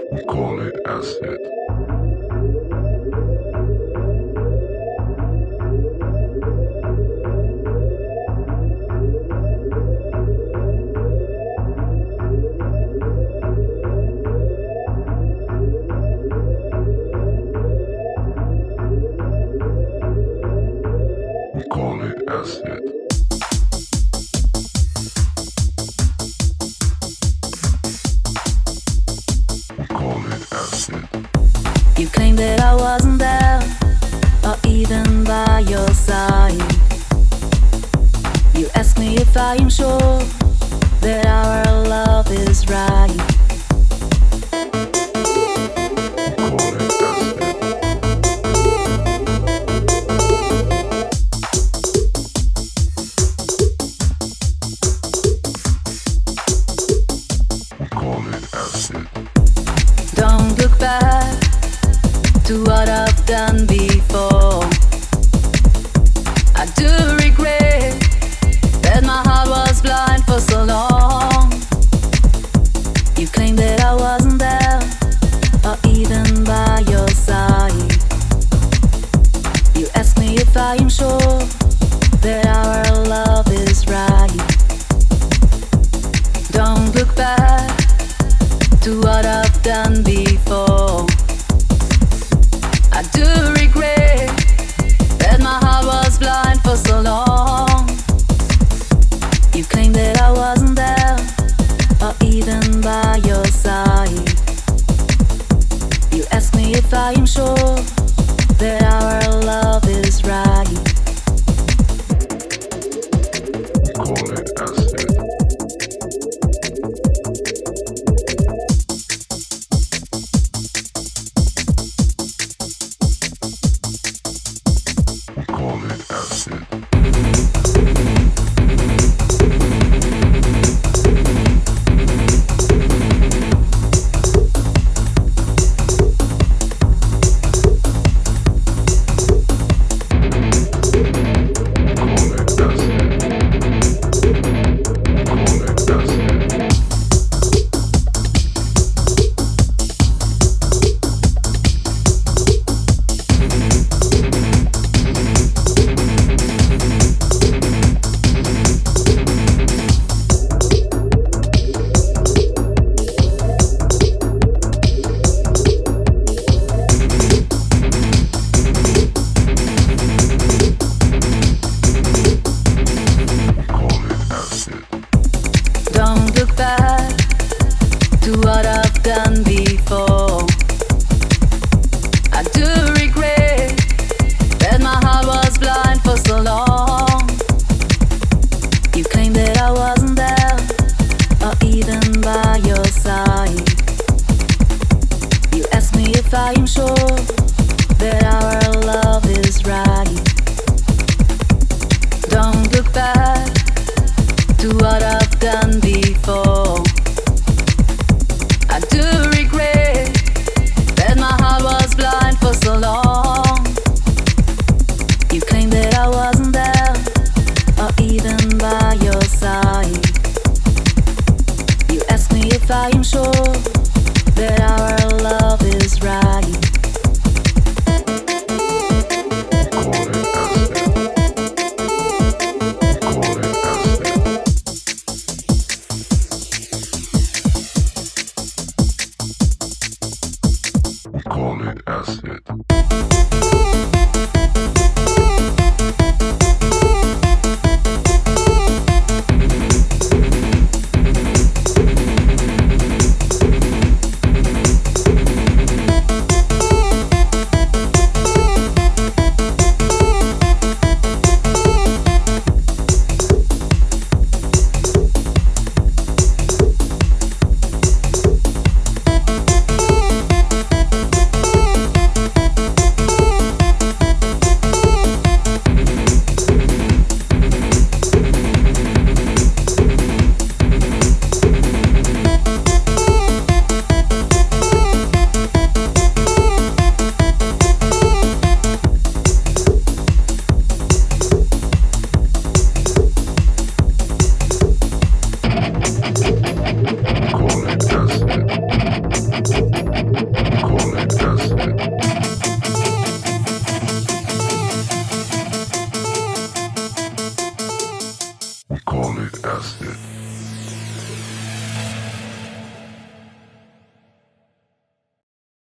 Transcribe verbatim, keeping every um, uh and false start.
We call it acid. We call it acid. We call it acid. You claim that I wasn't there, or even by your side. You ask me if I am sure that our love is right. We call it acid. We call it acid. Don't look back to what I've done before. I do regret that my heart was blind for so long. You claim that I wasn't there, or even by your side. You ask me if I am sure that our love is right. Don't look back to what I've done before. I do regret that my heart was blind for so long. You claim that I wasn't there, or even by your side. You ask me if I am sure that our love is right. We call it acid. We call it acid. Don't look back to what I've done before. I do regret that my heart was blind for so long. You claim that I wasn't there, or even by your side. You ask me if I am sure that our love is right. Don't look back to what I've done before. I do regret that my heart was blind for so long. You claim that I wasn't there, or even by your side. You ask me if I am sure that our love is right. We call it acid.